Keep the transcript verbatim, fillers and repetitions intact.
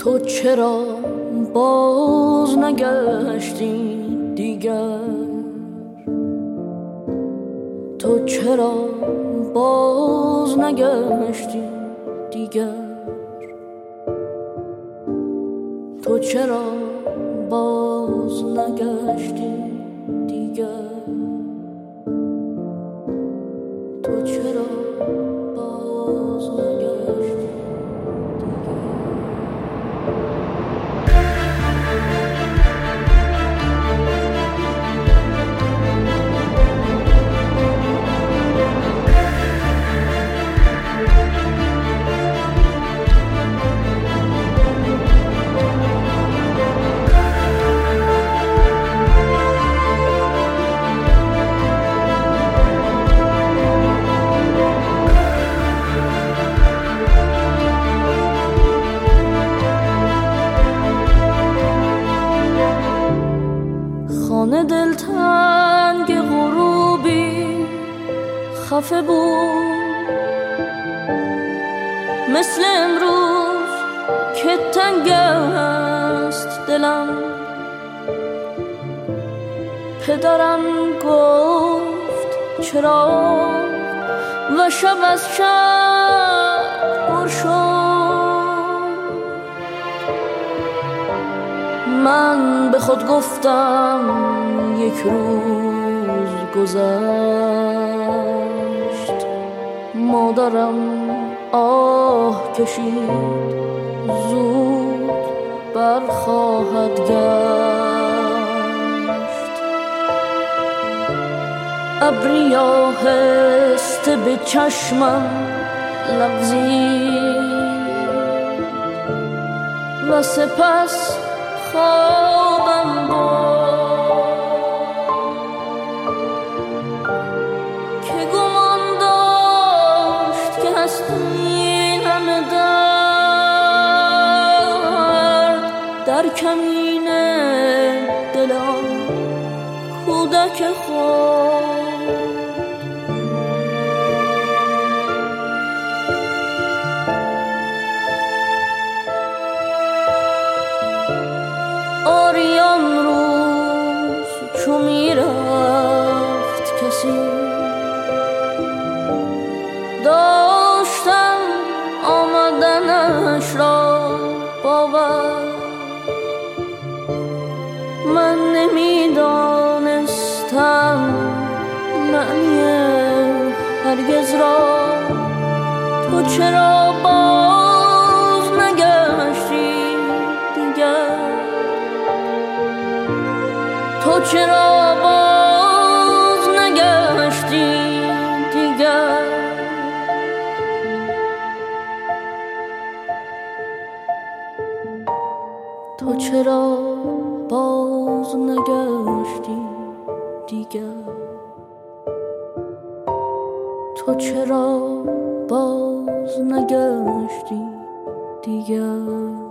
تو چرا باز نگشتی دیگر؟ تو چرا باز نگشتی دیگر؟ تو چرا باز نگشتی دیگر؟ تو چرا باز نگشتی دیگر؟ خانه دلتنگ غروبی خفه بود، مثل امروز که تنگ است دلم. پدرم گفت چرا و شب از شب پر شد. من به خود گفتم یک روز گذشت، مادرم آه کشید زود برخواهد گشت. ابری آهسته به چشمم لغزید و سپس خوابم برد که گمان داشت که هست این همه درد در کمین دلم کودک خود. آریان روز چو می رفت کسی، داشتم آمدنش را باور. من نمی دانستم معنی هرگز را. تو چرا باز نگشتی دیگر؟ تو چرا باز نگشتی دیگر؟ تو چرا باز نگشتی دیگر؟ تو چرا باز نگشتی دیگر؟